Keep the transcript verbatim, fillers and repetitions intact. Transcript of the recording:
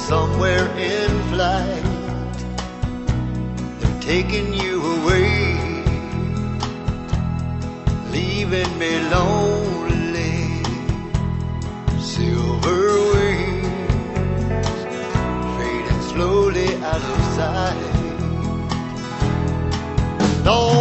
somewhere in flight. They're taking you away, leaving me lonely. Silver wings fading slowly out of sight. Don't